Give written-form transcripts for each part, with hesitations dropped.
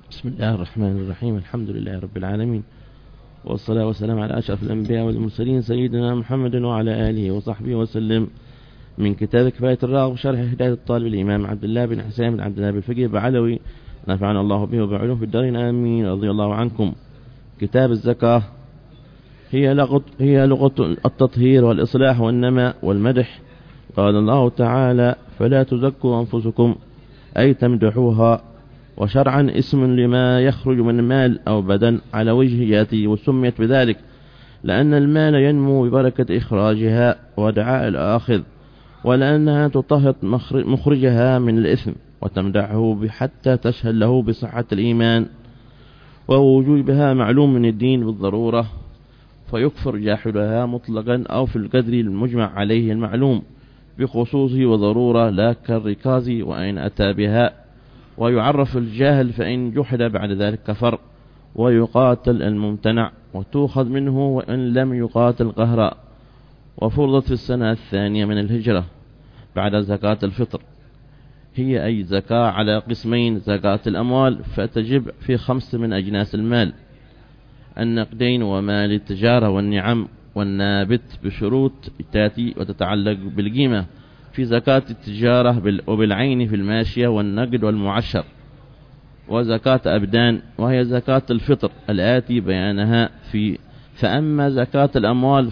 بسم الله الرحمن الرحيم. الحمد لله رب العالمين، والصلاة والسلام على أشرف الأنبياء والمرسلين سيدنا محمد وعلى آله وصحبه وسلم. من كتاب كفاية الراغب شرح هداية الطالب الإمام عبد الله بن حسين بن عبد الله بن الفقيه بعلوي، نفعنا الله به وبعلوم في الدارين آمين، رضي الله عنكم. كتاب الزكاة. هي لغة التطهير والإصلاح والنماء والمدح. قال الله تعالى: فلا تزكوا أنفسكم، أي تمدحوها. وشرعا اسم لما يخرج من مال أو بدن على وجه ياتي، وسميت بذلك لأن المال ينمو ببركة إخراجها ودعاء الآخذ، ولأنها تطهر مخرجها من الإثم، وتمدحه حتى تشهد له بصحة الإيمان ووجوبها معلوم من الدين بالضرورة، فيكفر جاحدها مطلقا أو في القدر المجمع عليه المعلوم بخصوصه وضرورة، لا كالركاز وإن أتى بها. ويعرف الجاهل فإن جحد بعد ذلك كفر، ويقاتل الممتنع وتؤخذ منه وإن لم يقاتل قهرا. وفرضت في السنة الثانية من الهجرة بعد زكاة الفطر. هي أي زكاة على قسمين: زكاة الأموال فتجب في 5 من أجناس المال: النقدين ومال التجارة والنعم والنابت، بشروط تأتي وتتعلق بالقيمة في زكاة التجارة وبالعين في الماشية والنقد والمعشر. وزكاة أبدان وهي زكاة الفطر الآتي بيانها في. فأما زكاة الأموال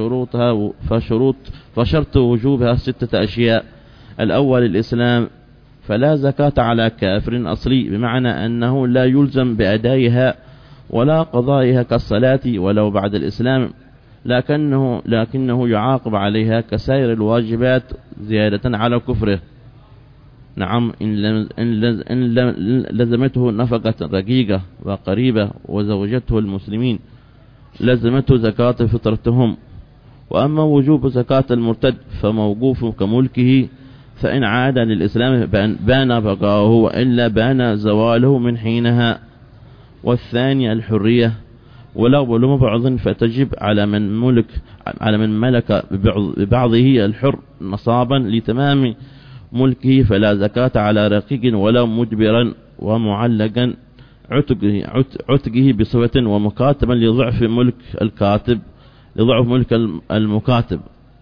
فشرط وجوبها 6 أشياء: الأول الإسلام، فلا زكاة على كافر أصلي، بمعنى أنه لا يلزم بأدائها ولا قضائها كالصلاة ولو بعد الإسلام، لكنه يعاقب عليها كسائر الواجبات زيادة على كفره. نعم، إن لزمته نفقة رقيقة وقريبة وزوجته المسلمين لزمته زكاة فطرتهم. وأما وجوب زكاة المرتد فموقوف كملكه، فإن عاد للإسلام بان بقاؤه، وإلا بان زواله من حينها. والثانية الحرية، ولو بعض فتجب على من ملك ببعضه الحر نصابا لتمام ملكه، فلا زكاة على رقيق ولا مجبرا ومعلقا عتقه بصفة، ومكاتبا لضعف ملك المكاتب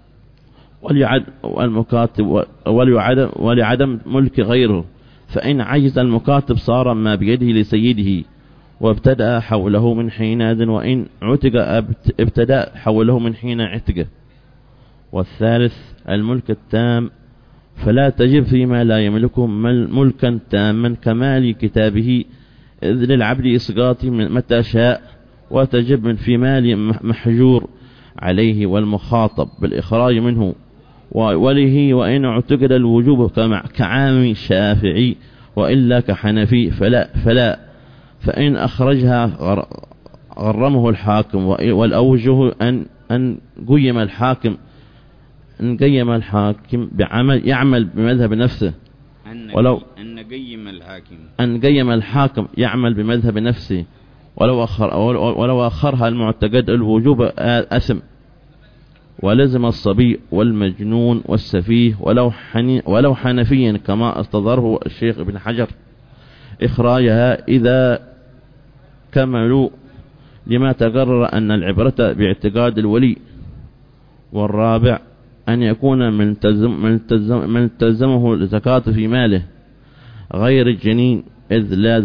ولعدم ملك غيره. فإن عجز المكاتب صار ما بيده لسيده، وابتدأ حوله من حين، وإن عتق ابتدأ حوله من حين عتقه. والثالث الملك التام، فلا تجب فيما لا يملكه ملكا تاما كمال كتابه، إذ للعبد إسقاط متى شاء، وتجب في مال محجور عليه والمخاطب بالإخراج منه وله، وإن اعتقد الوجوب كعام الشافعي، وإلا كحنفي فلا. فإن أخرجها غرمه الحاكم. والأوجه أن قيم الحاكم بعمل يعمل بمذهب نفسه، أن قيم الحاكم يعمل بمذهب نفسه، ولو أخرها المعتقد الوجوب أثم. ولزم الصبي والمجنون والسفيه ولو حنفيا، كما استظهره الشيخ ابن حجر، إخراجها إذا كملوا، لما تقرر أن العبرة باعتقاد الولي. والرابع أن يكون من تلزمه زكاة في ماله غير الجنين، إذ لا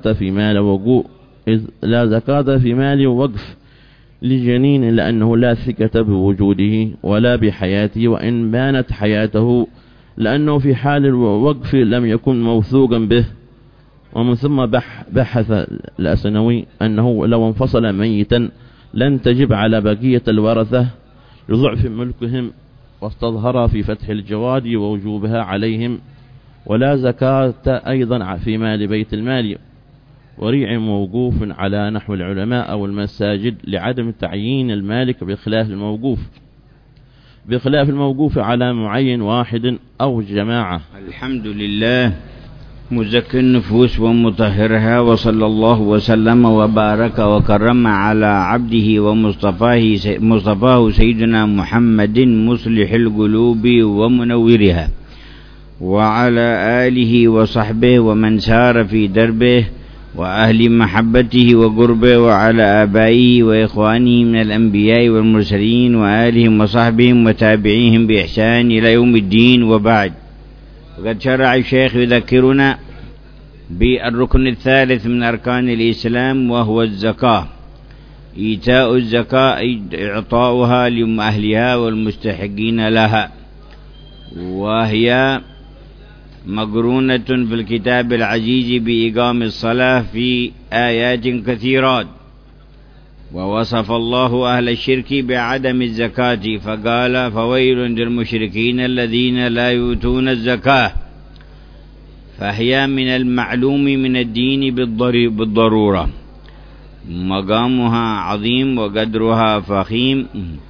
زكاة في مال وقف لجنين، لأنه لا ثقة بوجوده ولا بحياته، وإن بانت حياته، لأنه في حال الوقف لم يكن موثوقا به. ومن ثم بحث الأسنوي أنه لو انفصل ميتا لن تجب على بقية الورثة لضعف ملكهم، واستظهر في فتح الجواد ووجوبها عليهم. ولا زكاة أيضا في مال بيت المال وريع موقوف على نحو العلماء أو المساجد، لعدم تعيين المالك بخلاف الموقوف على معين واحد أو جماعة. الحمد لله مزكي النفوس ومطهرها، وصلى الله وسلم وبارك وكرم على عبده ومصطفاه سيدنا محمد مصلح القلوب ومنورها، وعلى آله وصحبه ومن سار في دربه وأهل محبته وقربه، وعلى آبائه وإخوانه من الأنبياء والمرسلين وآلهم وصحبهم وتابعيهم بإحسان إلى يوم الدين، وبعد. وقد شرع الشيخ يذكرنا بالركن الثالث من أركان الإسلام، وهو الزكاة. إيتاء الزكاة، إعطاؤها لأهلها والمستحقين لها، وهي مقرونة في الكتاب العزيز بإقام الصلاة في آيات كثيرات. ووصف الله أهل الشرك بعدم الزكاة فقال: فويل للمشركين الذين لا يؤتون الزكاة. فهي من المعلوم من الدين بالضرورة، مقامها عظيم وقدرها فخيم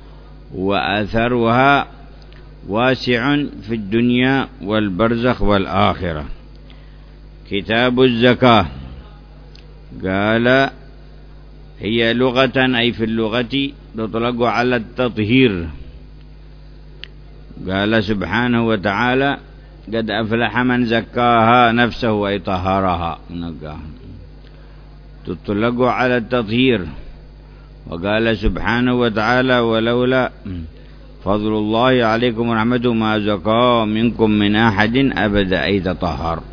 وأثرها واسع في الدنيا والبرزخ والآخرة. كتاب الزكاة قال: هي لغة، أي في اللغة تطلق على التطهير. قال سبحانه وتعالى: قد أفلح من زكاها نفسه، أي طهرها ونقاها. تطلق على التطهير. وقال سبحانه وتعالى: ولولا فضل الله عليكم ورحمته ما زكى منكم من أحد أبدا، أي تطهر.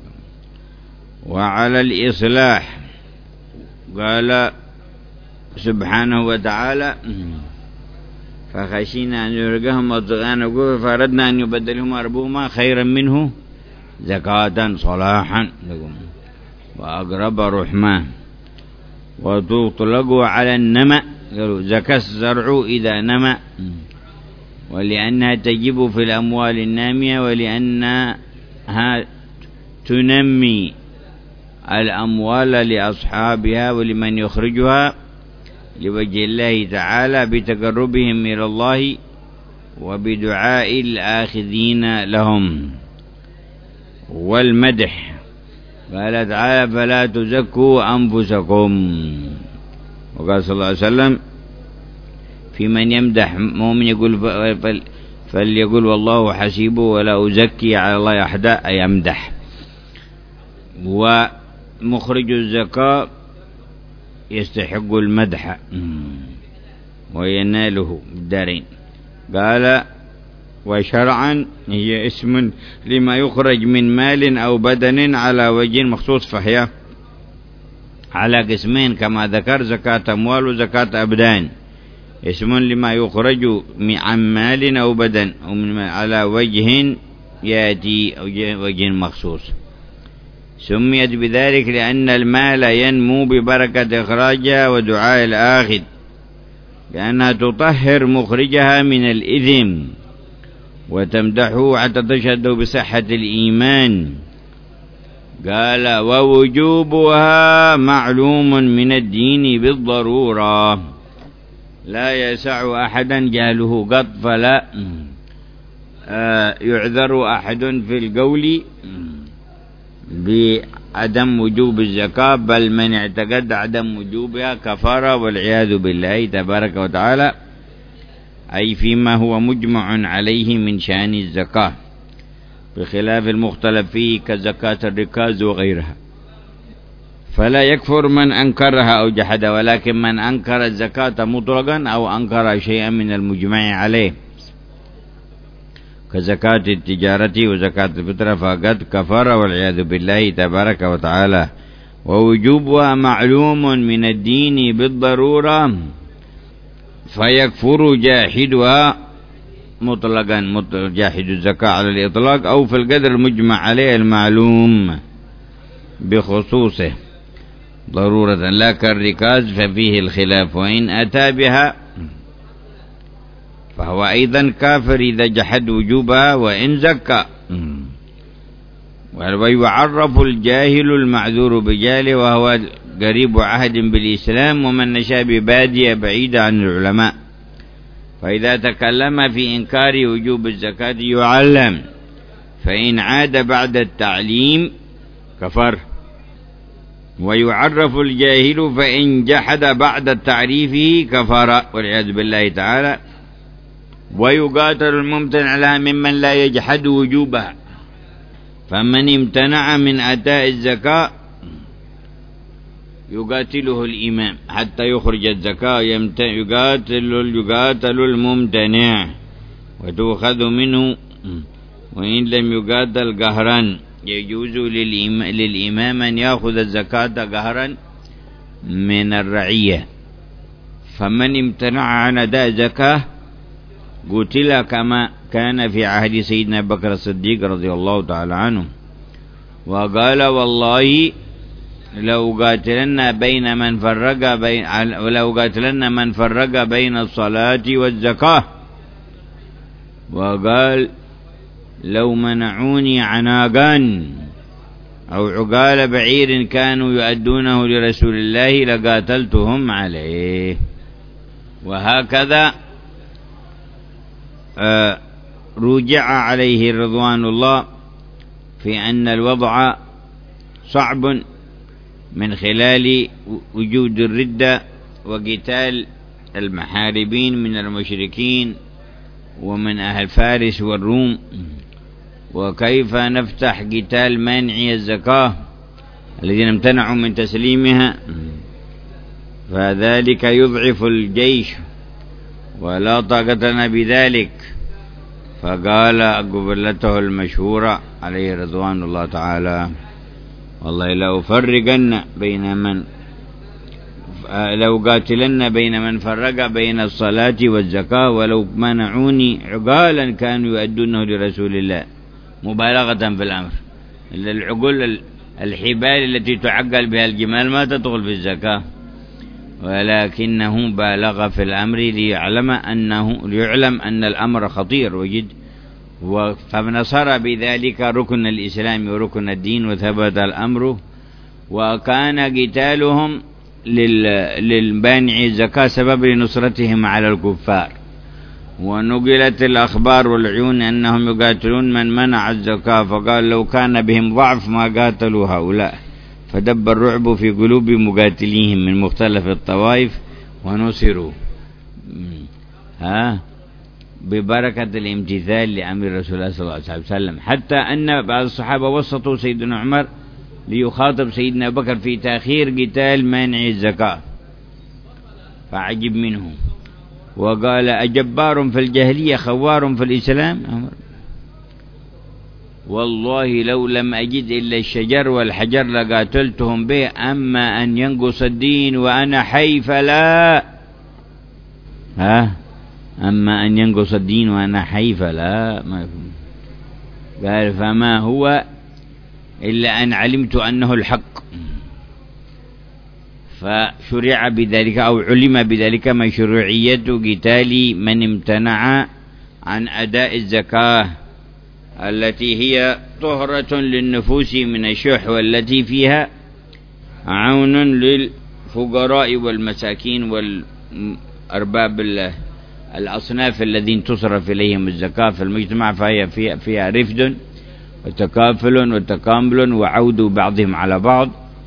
وعلى الإصلاح قال سبحانه وتعالى: فخشينا أن يرقهم وطغيان وكفر فأردنا أن يبدلهم ربهما خيرا منه زكاة صلاحا وأقرب رحمة. وتطلق على النمى، قالوا زكى الزرع إذا نمى، ولأنها تجب في الأموال النامية، ولأنها تنمي الأموال لأصحابها ولمن يخرجها لوجه الله تعالى بتقربهم إلى الله وبدعاء الآخذين لهم. والمدح قال تعالى: فلا تزكوا أنفسكم. وقال صلى الله عليه وسلم: في من يمدح مؤمن يقول فليقول والله حسيبه ولا أزكي على الله أحدا، أي يمدح. ومخرج الزكاة يستحق المدح ويناله بالدارين. قال: وشرعا هي اسم لما يخرج من مال أو بدن على وجه مخصوص، فهي على قسمين كما ذكر: زكاة أموال وزكاة أبدان. اسم لما يخرج عن مال أو بدن على وجه يأتي أو وجه مخصوص. سميت بذلك لأن المال ينمو ببركة إخراجها ودعاء الآخذ، لأنها تطهر مخرجها من الإثم وتمدحه حتى تشهد بصحة الإيمان. قال: ووجوبها معلوم من الدين بالضرورة، لا يسع أحدا جهله قط، فلا يعذر أحد في القول بعدم وجوب الزكاة، بل من اعتقد عدم وجوبها كفر والعياذ بالله تبارك وتعالى، أي فيما هو مجمع عليه من شأن الزكاة، بخلاف المختلف فيه كزكاة الركاز وغيرها. فلا يكفر من أنكرها أو جحد، ولكن من أنكر الزكاة مطلقا أو أنكر شيئا من المجمع عليه كزكاة التجارة وزكاة الفطرة فقد كفر والعياذ بالله تبارك وتعالى. ووجوبها معلوم من الدين بالضرورة، فيكفر جاحدها مطلقا، جاحد الزكاة على الإطلاق أو في القدر المجمع عليه المعلوم بخصوصه ضرورة، لا كالركاز ففيه الخلاف، وإن أتى بها فهو أيضا كافر إذا جحد وجوبها وإن زكى. ويعرف الجاهل المعذور بجاله، وهو قريب عهد بالإسلام ومن نشأ ببادية بعيدة عن العلماء. فإذا تكلم في إنكار وجوب الزكاة يعلم، فإن عاد بعد التعليم كفر. ويعرف الجاهل فإن جحد بعد تعريفه كفر والعياذ بالله تعالى. ويقاتل الممتنع لها ممن لا يجحد وجوبها، فمن امتنع من أداء الزكاة يقاتله الإمام حتى يخرج الزكاة، يقاتل الممتنع وتؤخذ منه، وإن لم يقاتل قهرا يجوز للإمام أن يأخذ الزكاة قهرا من الرعية. فمن امتنع عن أداء زكاة قتل كما كان في عهد سيدنا بكر الصديق رضي الله تعالى عنه، وقال والله لو قاتلن من فرق بين الصلاة والزكاة، وقال لو منعوني عناقا أو عقال بعير كانوا يؤدونه لرسول الله لقاتلتهم عليه. وهكذا رجع عليه رضوان الله في أن الوضع صعب من خلال وجود الردة وقتال المحاربين من المشركين ومن أهل فارس والروم، وكيف نفتح قتال مانعي الزكاة الذين امتنعوا من تسليمها، فذلك يضعف الجيش ولا طاقة لنا بذلك. فقال قبلته المشهورة عليه رضوان الله تعالى والله لو قاتلن بين من فرق بين الصلاة والزكاة ولو منعوني عقالا كانوا يؤدونه لرسول الله، مبالغة في الأمر. العقول الحبال التي تعقل بها الجمال ما تدخل في الزكاة، ولكنه بالغ في الأمر ليعلم أن الأمر خطير وجد، فنصر بذلك ركن الإسلام وركن الدين وثبت الأمر. وكان قتالهم للبانع الزكاة سبب لنصرتهم على الكفار. ونقلت الأخبار والعيون أنهم يقاتلون من منع الزكاة، فقال لو كان بهم ضعف ما قاتلوا هؤلاء، فدب الرعب في قلوب مقاتليهم من مختلف الطوائف ونصروا ببركة الامتثال لأمر رسول الله صلى الله عليه وسلم، حتى أن بعض الصحابة وسطوا سيدنا عمر ليخاطب سيدنا بكر في تأخير قتال مانع الزكاة، فعجب منه وقال أجبار في الجاهلية خوار في الإسلام، والله لو لم أجد إلا الشجر والحجر لقاتلتهم به، أما أن ينقص الدين وأنا حي فلا أما أن ينقص الدين وأنا حي فلا قال فما هو إلا أن علمت أنه الحق، فشرع بذلك أو علم بذلك مشروعية قتال من امتنع عن أداء الزكاة التي هي طهرة للنفوس من الشح، والتي فيها عون للفقراء والمساكين والأرباب الأصناف الذين تصرف إليهم الزكاة في المجتمع، فهي فيها رفد وتكافل وتكامل وعود بعضهم على بعض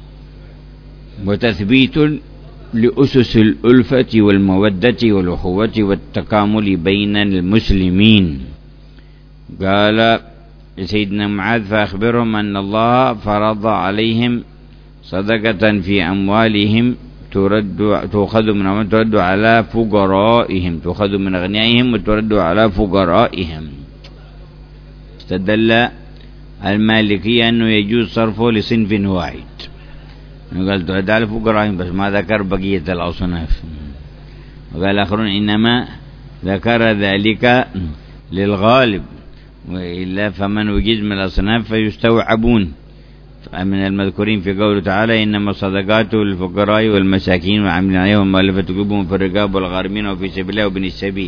وتثبيت لأسس الألفة والمودة والأخوة والتكامل بين المسلمين. قال سيدنا معاذ فأخبرهم أن الله فرض عليهم صدقة في أموالهم تؤخذ من ترد على فقرائهم، تؤخذ من أغنيائهم وترد على فقرائهم. استدل المالكية أنه يجوز صرفه لصنف واحد، قال ترد على فقرائهم بس ما ذكر بقية الأصناف. وقال آخرون إنما ذكر ذلك للغالب، وإلا فمن وجد من الأصناف فيستوعبون من المذكورين في قوله تعالى إنما الصدقات للفقراء والمساكين وعاملين عليهم مؤلفة قلوبهم في الرقاب والغارمين وفي سبيل الله وابن السبيل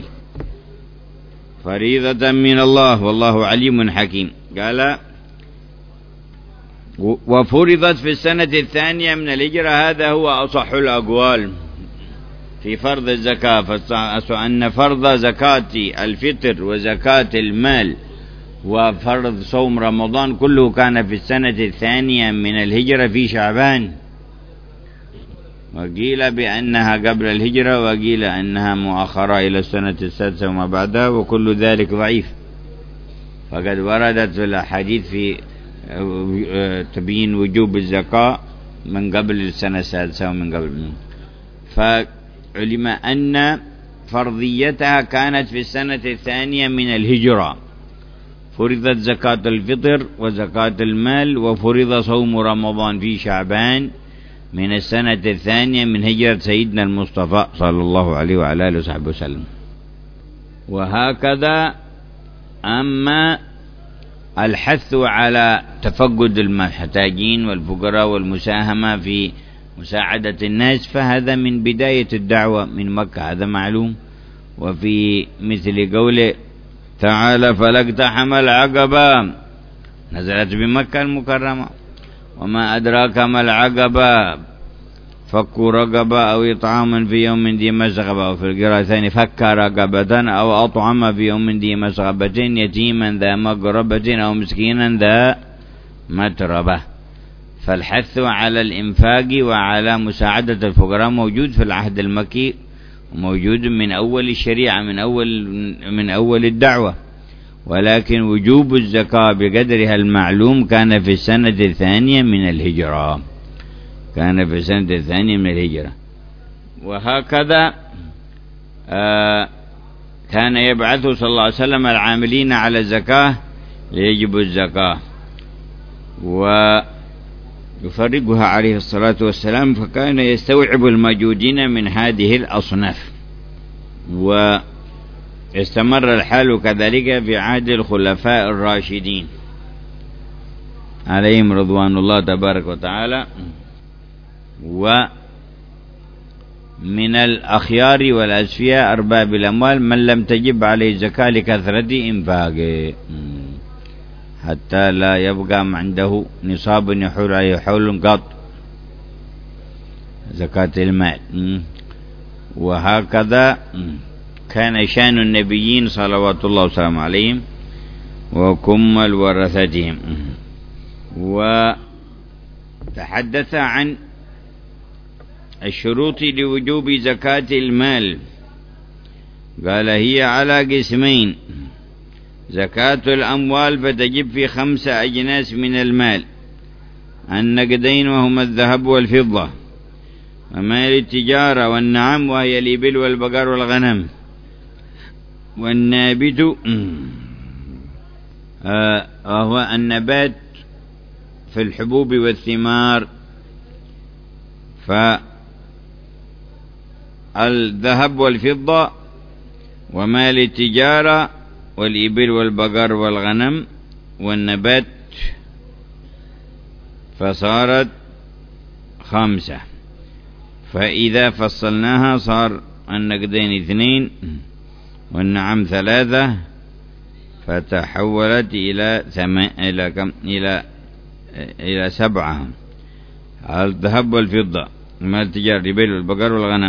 فريضة من الله والله عليم حكيم. قال وفرضت في السنة الثانية من الهجرة، هذا هو أصح الأقوال في فرض الزكاة، فأن فرض زكاة الفطر وزكاة المال وفرض صوم رمضان كله كان في السنة الثانية من الهجرة في شعبان، وقيل بأنها قبل الهجرة وقيل أنها مؤخرة إلى السنة السادسة وما بعدها، وكل ذلك ضعيف. فقد وردت في الأحاديث في تبيين وجوب الزكاة من قبل السنة السادسة ومن قبل، فعلم أن فرضيتها كانت في السنة الثانية من الهجرة، فرضت زكاة الفطر وزكاة المال، وفرض صوم رمضان في شعبان من السنة الثانية من هجرة سيدنا المصطفى صلى الله عليه وعلى آله وصحبه وسلم. وهكذا أما الحث على تفقد المحتاجين والفقراء والمساهمة في مساعدة الناس فهذا من بداية الدعوة من مكة، هذا معلوم. وفي مثل قوله تعالى فلاقتحم العقبة نزلت بمكة المكرمة، وما أدراك ما العقبة فك رقبة أو إطعام في يوم ذي مسغبة، وفي القراءة الثانية فك رقبة أو أطعم في يوم ذي مسغبة يتيما ذا مقربة أو مسكينا ذا متربة. فالحث على الإنفاق وعلى مساعدة الفقراء موجود في العهد المكي، وموجود من أول الشريعة، من أول الدعوة، ولكن وجوب الزكاة بقدرها المعلوم كان في السنة الثانية من الهجرة، كان في السنة الثانية من الهجرة. وهكذا كان يبعث صلى الله عليه وسلم العاملين على الزكاة ليجب الزكاة ويفرقها عليه الصلاة والسلام، فكان يستوعب الموجودين من هذه الأصناف. واستمر الحال كذلك في عهد الخلفاء الراشدين عليهم رضوان الله تبارك وتعالى. ومن الأخيار والأسفياء أرباب الأموال من لم تجب عليه زكاة لكثرة إنفاقه، حتى لا يبقى عنده نصاب يحول عليه حول قط زكاة المال. وهكذا كان شأن النبيين صلوات الله وسلامه عليهم وكمل ورثتهم. وتحدث عن الشروط لوجوب زكاة المال، قال هي على قسمين: زكاة الأموال فتجب في 5 أجناس من المال: النقدين وهما الذهب والفضة، ومال التجارة والنعم وهي الإبل والبقر والغنم، والنابت وهو النبات في الحبوب والثمار. فالذهب والفضة ومال التجارة والإبل والبقر والغنم والنبات فصارت 5. فإذا فصلناها صار النقدين 2 والنعم 3، فتحولت إلى 7: الذهب والفضة ومال التجارة الإبل والبقر والغنم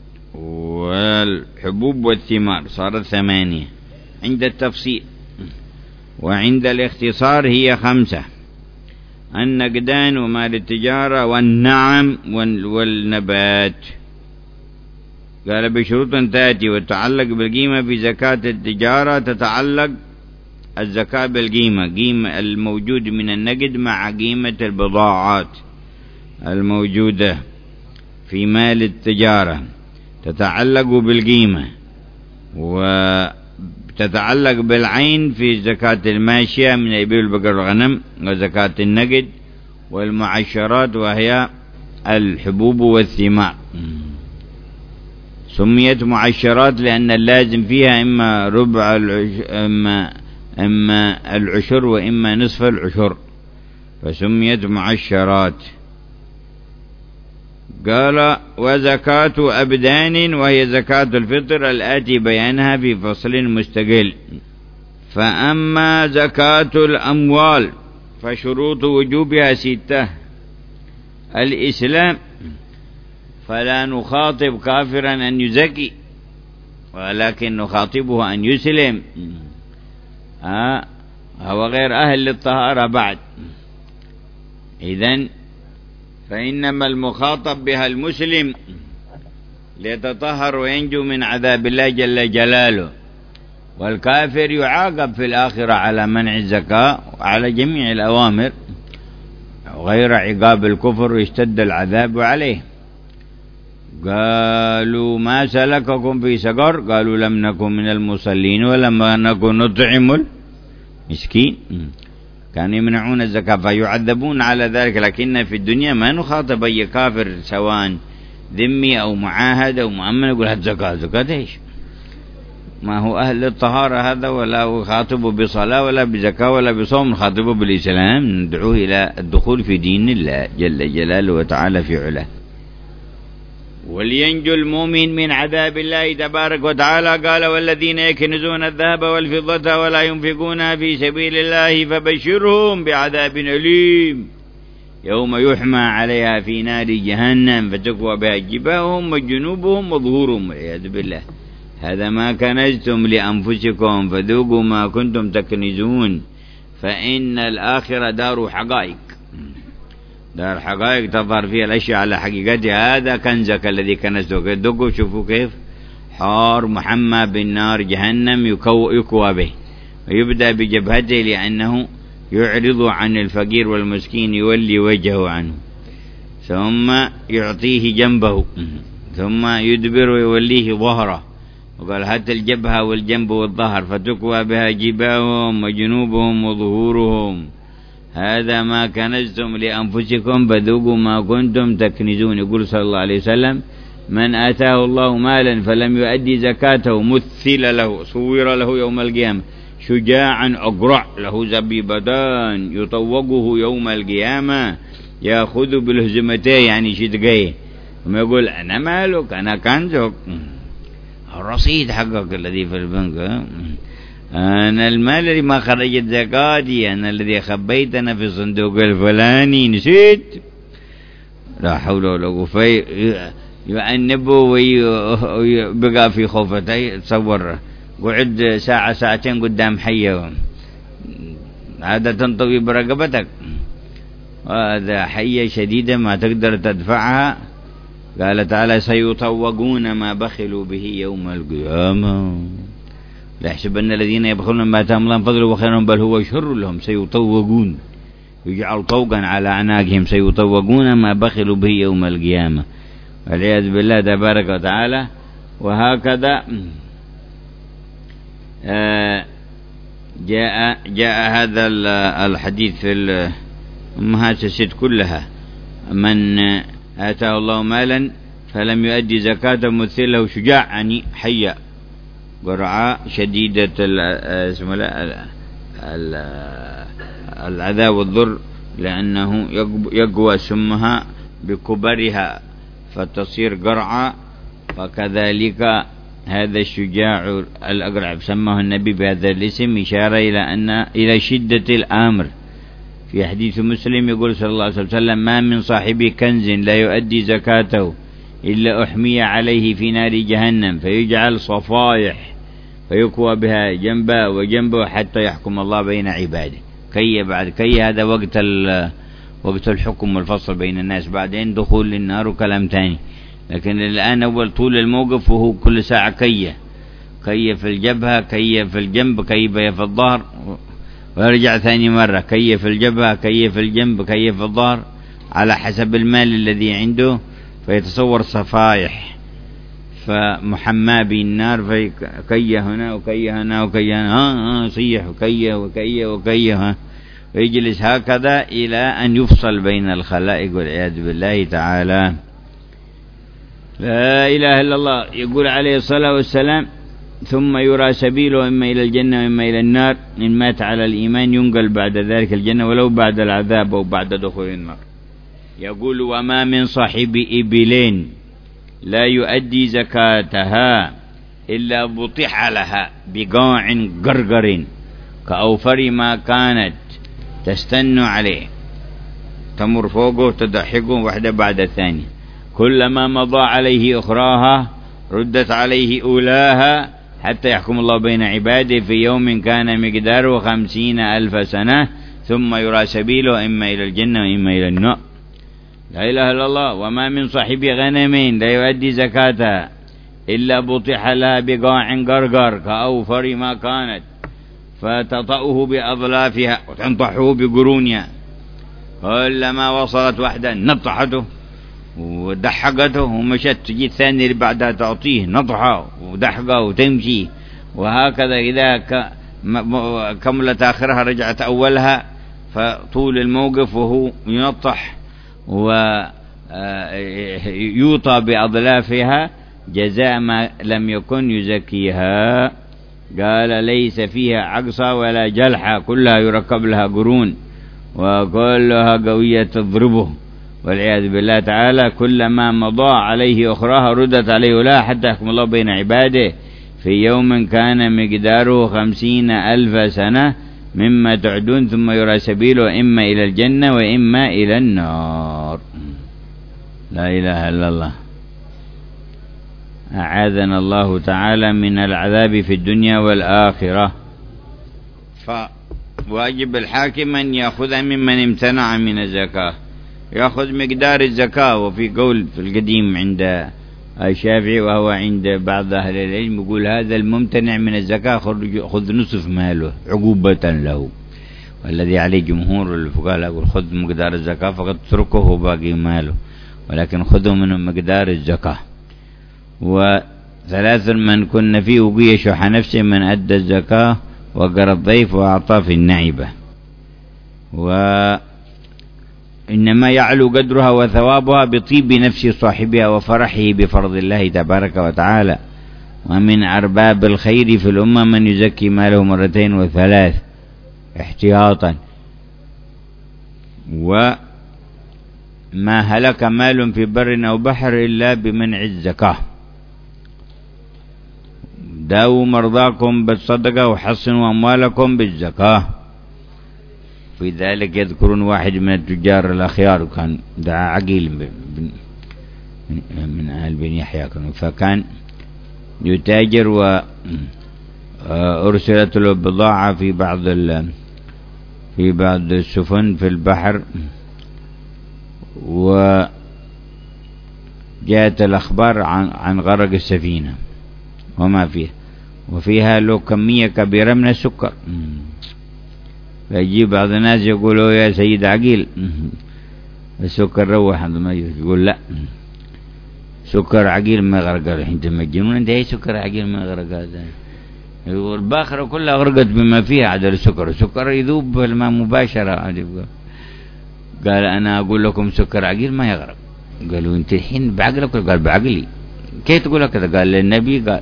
والحبوب والثمار صارت 8 عند التفصيل. وعند الاختصار هي 5: النقدان ومال التجارة والنعم والنبات. قال بشروط تأتي وتتعلق بالقيمة. في زكاة التجارة تتعلق الزكاة بالقيمة، قيمة الموجود من النقد مع قيمة البضاعات الموجودة في مال التجارة تتعلق بالقيمة، وتتعلق بالعين في زكاة الماشية من الإبل والبقر والغنم، وزكاة النقد والمعشرات وهي الحبوب والثمار. سميت معشرات لأن اللازم فيها إما ربع إما العشر وإما نصف العشر، فسميت معشرات. قال وزكاة أبدان وهي زكاة الفطر الآتي بيانها في فصل مستقل. فأما زكاة الأموال فشروط وجوبها 6: الإسلام، فلا نخاطب كافرا أن يزكي، ولكن نخاطبه أن يسلم، هو غير أهل للطهارة بعد. إذن فإنما المخاطب بها المسلم ليتطهر وينجو من عذاب الله جل جلاله، والكافر يعاقب في الآخرة على منع الزكاة وعلى جميع الأوامر، غير عقاب الكفر ويشتد العذاب عليه. قالوا ما سلككم في سقر؟ قالوا لم نكن من المصلين ولم نكن نطعم المسكين. كانوا يمنعون الزكاة فيعذبون على ذلك. لكن في الدنيا ما نخاطب أي كافر سواء ذمي أو معاهد أو مؤمن يقول هات زكاة. زكاة إيش؟ ما هو أهل الطهارة هذا، ولا خاطبه بصلاة ولا بزكاة ولا بصوم، خاطبه بالإسلام، ندعوه إلى الدخول في دين الله جل جلاله وتعالى في علاه. ولينجو المؤمن من عذاب الله تبارك وتعالى قال والذين يكنزون الذهب والفضة ولا ينفقونها في سبيل الله فبشرهم بعذاب أليم يوم يحمى عليها في نار جهنم فتكوى بها جباههم وجنوبهم وظهورهم والعياذ بالله. هذا ما كنزتم لأنفسكم فذوقوا ما كنتم تكنزون فإن الآخرة دار حقائق. دار حقائق تظهر فيها الأشياء على حقيقتها. هذا كنزك الذي كنزته. دقوا شوفوا كيف حار محمى بالنار جهنم يكوى به، ويبدأ بجبهته لأنه يعرض عن الفقير والمسكين يولي وجهه عنه، ثم يعطيه جنبه، ثم يدبر ويوليه ظهره. وقال حتى الجبهة والجنب والظهر فتكوى بها جباههم وجنوبهم وظهورهم. هذا ما كنزتم لأنفسكم فذوقوا ما كنتم تكنزون. يقول صلى الله عليه وسلم من آتاه الله مالا فلم يؤدي زكاته مثل له صور له يوم القيامة شجاعا أقرع له زبيبتان يطوقه يوم القيامة يأخذ بالهزمتين يعني شدقيه، ثم يقول أنا مالك أنا كنزك الرصيد حقك الذي في البنك، أنا المال اللي ما خرجت زكاتي، أنا الذي خبيتنا في الصندوق الفلاني نسيت. لا حول ولا قوة. يؤنبه ويبقى في خوفتي. تصور قعد ساعة ساعتين قدام حية هذا تنطوي برقبتك، وهذا حية شديدة ما تقدر تدفعها. قال تعالى سيطوقون ما بخلوا به يوم القيامة لا يحسبن الذين يبخلون ما آتاهم الله من فضله وخيرهم بل هو شر لهم سيطوقون يجعل طوقا على أعناقهم سيطوقون ما بخلوا به يوم القيامة والعياذ بالله تبارك وتعالى. وهكذا جاء هذا الحديث في الأمهات الست كلها من آتاه الله مالا فلم يؤدي زكاة مثل له شجاع يعني حية قرعاء شديدة العذاب والضر لأنه يقوى سمها بكبرها فتصير قرعاء. وكذلك هذا الشجاع الأقرع سماه النبي بهذا الاسم إشارة إلى شدة الأمر. في حديث مسلم يقول صلى الله عليه وسلم ما من صاحب كنز لا يؤدي زكاته إلا أحمي عليه في نار جهنم فيجعل صفائح فيكوى بها جنبه وجنبه حتى يحكم الله بين عباده. كي بعد كي هذا وقت الحكم والفصل بين الناس، بعدين دخول للنار وكلام تاني. لكن الآن أول طول الموقف وهو كل ساعة كي في الجبهة كي في الجنب كي في الظهر، ويرجع ثاني مرة كي في الجبهة كي في الجنب كي في الظهر على حسب المال الذي عنده، فيتصور صفائح فمحمى بالنار فكي هنا وكي هنا وكي هنا صيح وكي وكي وكي ويجلس هكذا إلى أن يفصل بين الخلائق والعياذ بالله تعالى. لا إله إلا الله. يقول عليه الصلاة والسلام ثم يرى سبيله إما إلى الجنة وإما إلى النار، إن مات على الإيمان ينقل بعد ذلك الجنة ولو بعد العذاب أو بعد دخول النار. يقول وما من صاحب إبلين لا يؤدي زكاتها إلا بطح لها بقاع قرقر كأوفر ما كانت تستن عليه، تمر فوقه تضحكه واحدة بعد الثانية، كلما مضى عليه أخراها ردت عليه أولاها حتى يحكم الله بين عباده في يوم كان مقداره 50,000 سنة ثم يرى سبيله إما إلى الجنة وإما إلى النار. لا إله إلا الله. وما من صاحب غنم لا يؤدي زكاتها إلا بطح لها بقاع قرقر كأوفر ما كانت فتطأه بأظلافها وتنطحه بقرونها كلما وصلت واحدة نطحته ودحقته ومشت، تجي الثانية اللي بعدها تعطيه نطحة ودحقة وتمشي، وهكذا إذا كملت آخرها رجعت أولها، فطول الموقف وهو ينطح ويوطى بأضلافها جزاء ما لم يكن يزكيها. قال ليس فيها عقصة ولا جلحة، كلها يركب لها قرون وكلها قوية تضربه والعياذ بالله تعالى. كلما مضى عليه أخراها ردت عليه لا حتى يحكم الله بين عباده في يوم كان مقداره 50,000 سنة مما تعدون، ثم يرى سبيله إما إلى الجنة وإما إلى النار. لا إله إلا الله. أعاذنا الله تعالى من العذاب في الدنيا والآخرة. فواجب الحاكم أن يأخذ ممن امتنع من الزكاة، يأخذ مقدار الزكاة. وفي قول في القديم عند الشافعي وهو عند بعض أهل العلم يقول هذا الممتنع من الزكاة خذ نصف ماله عقوبة له، والذي عليه جمهور الفقهاء يقول خذ مقدار الزكاة فقد اتركه باقي ماله، ولكن خذوا منه مقدار الزكاة. وثلاث من كن فيه وقي شح نفسه من أدى الزكاة وقر الضيف وأعطى في النعبة. وإنما يعلو قدرها وثوابها بطيب نفس صاحبها وفرحه بفرض الله تبارك وتعالى. ومن أرباب الخير في الأمة من يزكي ماله مرتين وثلاث احتياطا. وما هلك مال في بر أو بحر إلا بمنع الزكاة. داووا مرضاكم بالصدقة وحصنوا أموالكم بالزكاة. في ذلك يذكرون واحد من التجار الأخيار كان دعا عقيل من آل بن يحيى، فكان يتاجر وأرسلت له بضاعة في بعض السفن في البحر، وجاءت الأخبار عن غرق السفينة وما فيها، وفيها له كمية كبيرة من السكر. فيجي بعض الناس يقولوا يا سيد عقيل السكر روح عند ما يقول لا سكر عقيل ما غرق. انت مجنون، انت ايه سكر عقيل ما غرق؟ هذا يقول الباخرة كلها غرقت بما فيها عدل السكر يذوب بالماء مباشرة. قال انا اقول لكم سكر عقيل ما يغرق. قالوا انت الحين بعقلك؟ قال بعقلي. كيف تقول كذا؟ قال النبي قال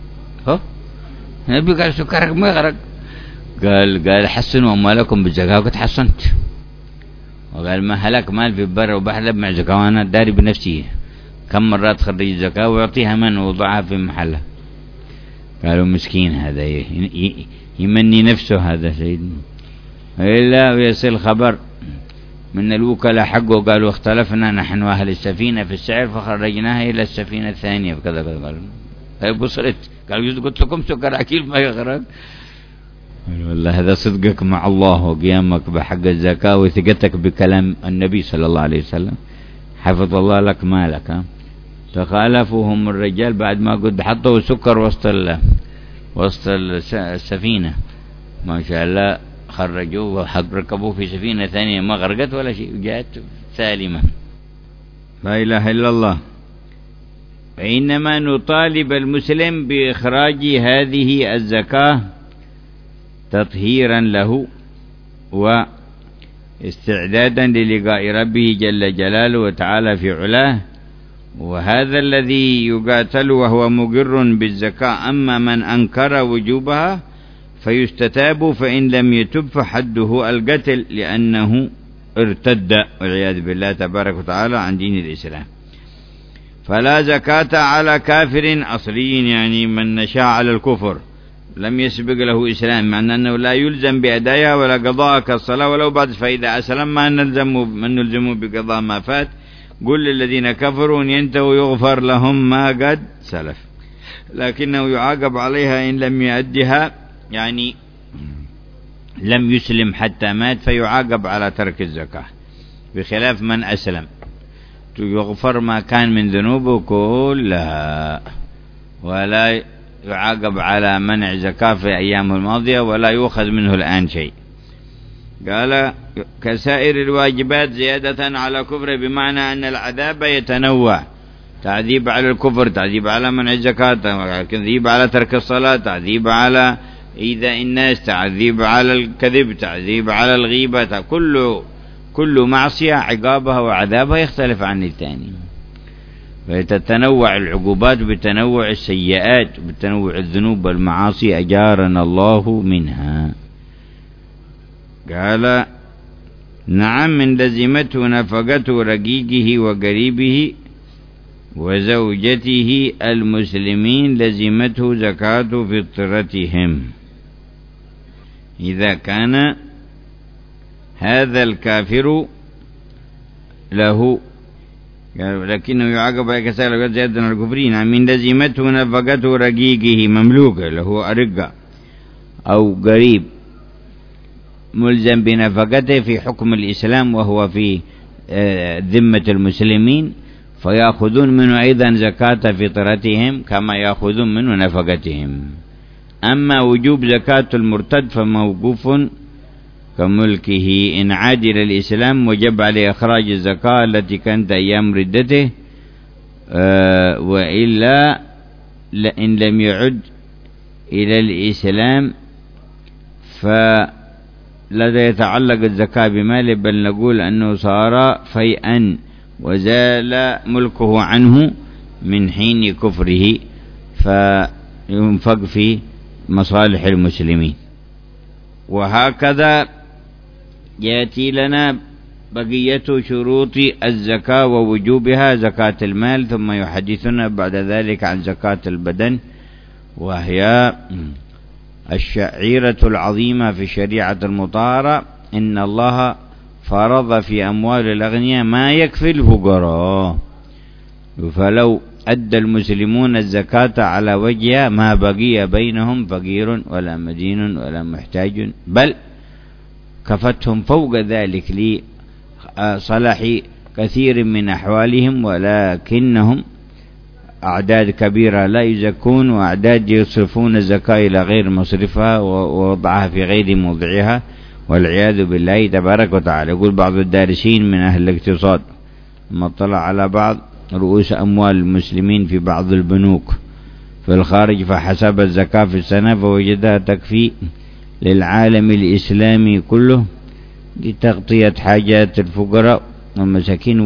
النبي قال سكرك ما يغرق. قال حسنوا أموالكم بالزكاة وقد حسنت. وقال ما هلك مال في البر وبحر مع زكاة وأنا داري بنفسي كم مرات خرج الزكاة ويعطيها من وضعها في محلها. قالوا مسكين هذا يمني نفسه هذا سيدنا. إلا ويصل خبر من الوكلاء حقه قالوا اختلفنا نحن وأهل السفينة في السعر فخرجناها إلى السفينة الثانية وكذا قالوا طيب وصلت. قالوا قلت لكم سكر عكيل ما يغرق. والله هذا صدقك مع الله وقيامك بحق الزكاة وثقتك بكلام النبي صلى الله عليه وسلم. حفظ الله لك مالك. تخالفوهم الرجال بعد ما قد حطوا سكر وسط السفينة ما شاء الله، خرجوه وركبوه في سفينة ثانية ما غرقت ولا شيء، جاءت سالمة. لا إله إلا الله. فإنما نطالب المسلم بإخراج هذه الزكاة تطهيرا له واستعدادا للقاء ربه جل جلاله وتعالى في علاه. وهذا الذي يقاتل وهو مقر بالزكاة. أما من أنكر وجوبها فيستتاب، فإن لم يتب فحده القتل لأنه ارتد والعياذ بالله تبارك وتعالى عن دين الإسلام. فلا زكاة على كافر أصلي، يعني من نشاء على الكفر لم يسبق له إسلام، معنى أنه لا يلزم بأدائها ولا قضاء كالصلاة ولو بعد. فإذا أسلم ما نلزم بقضاء ما فات. قل للذين كفروا إن ينتهوا يغفر لهم ما قد سلف، لكنه يعاقب عليها إن لم يؤدها، يعني لم يسلم حتى مات فيعاقب على ترك الزكاة، بخلاف من أسلم يغفر ما كان من ذنوبه كلها ولا يعاقب على منع زكاة في أيام الماضية ولا يؤخذ منه الآن شيء. قال كسائر الواجبات زيادة على كفر، بمعنى أن العذاب يتنوع: تعذيب على الكفر، تعذيب على منع الزكاة، تعذيب على ترك الصلاة، تعذيب على إيذاء الناس، تعذيب على الكذب، تعذيب على الغيبة. كل معصية عقابها وعذابها يختلف عن الثاني، فتتنوع العقوبات بتنوع السيئات، بتنوع الذنوب والمعاصي، أجارنا الله منها. قال نعم، من لزمته نفقته رقيقه وقريبه وزوجته المسلمين، لزمته زكاة فطرتهم إذا كان هذا الكافر له، لكنه يعاقب كسائر زيادة على الكفرين. من لزمته نفقته رقيقه، مملوكه له أرقة أو قريب، ملزم بنفقته في حكم الإسلام وهو في ذمة المسلمين، فيأخذون منه أيضا زكاة فطرتهم كما يأخذون منه نفقتهم. أما وجوب زكاة المرتد فموقوف كملكه، إن عاد إلى الإسلام وجب عليه إخراج الزكاة التي كانت أيام ردته، وإلا إن لم يعد إلى الإسلام فلا يتعلق الزكاة بماله، بل نقول أنه صار فيئا وزال ملكه عنه من حين كفره، فينفق في مصالح المسلمين. وهكذا يأتي لنا بقية شروط الزكاة ووجوبها: زكاة المال، ثم يحدثنا بعد ذلك عن زكاة البدن، وهي الشعيرة العظيمة في الشريعة المطهرة. إن الله فرض في أموال الأغنياء ما يكفي الفقراء، فلو أدى المسلمون الزكاة على وجهها ما بقي بينهم فقير ولا مدين ولا محتاج، بل كفتهم فوق ذلك لصلاح كثير من أحوالهم، ولكنهم أعداد كبيرة لا يزكون، وأعداد يصرفون الزكاة إلى غير مصرفها ووضعها في غير موضعها، والعياذ بالله تبارك وتعالى. يقول بعض الدارسين من أهل الاقتصاد لما اطلع على بعض رؤوس أموال المسلمين في بعض البنوك في الخارج، فحسب الزكاة في السنة فوجدها تكفي للعالم الإسلامي كله لتغطية حاجات الفقراء والمساكين،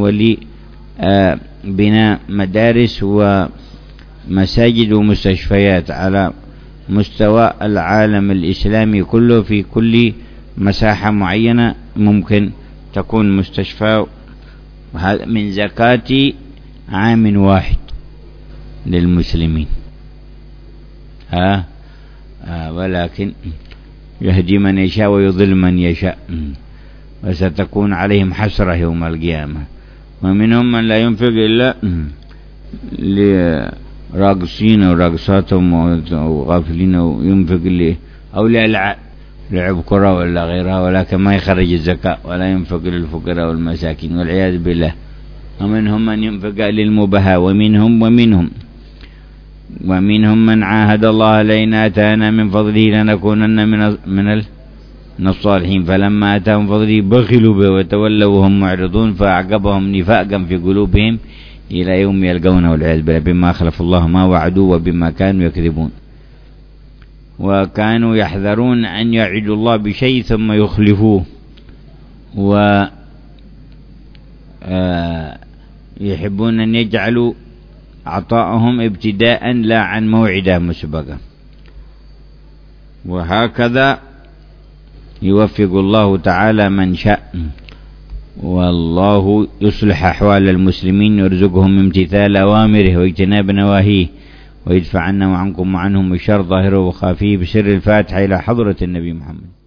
ولبناء مدارس ومساجد ومستشفيات على مستوى العالم الإسلامي كله. في كل مساحة معينة ممكن تكون مستشفى، من زكاة عام واحد للمسلمين. ولكن يهدي من يشاء ويضل من يشاء، وستكون عليهم حسرة يوم القيامة. ومنهم من لا ينفق إلا لراقصين وراقصاتهم وغافلين، وينفق أو لعب كرة ولا غيرها، ولكن ما يخرج الزكاة ولا ينفق للفقراء والمساكين والعياذ بالله. ومنهم من ينفق للمباهاة، ومنهم من عاهد الله لئن آتانا من فضله لنكونن من الصالحين، فلما آتاهم فضله بخلوا به وتولوا وهم معرضون، فأعقبهم نفاقا في قلوبهم إلى يوم يلقونه والعياذ بالله، بما خلف الله ما وعدوا وبما كانوا يكذبون. وكانوا يحذرون أن يعدوا الله بشيء ثم يخلفوه، يحبون أن يجعلوا عطاءهم ابتداء لا عن موعده مسبقا. وهكذا يوفق الله تعالى من شاء، والله يصلح أحوال المسلمين، يرزقهم امتثال أوامره واجتناب نواهيه، ويدفع عنا وعنكم وعنهم الشر ظاهره وخافيه، بسر الفاتحة إلى حضرة النبي محمد.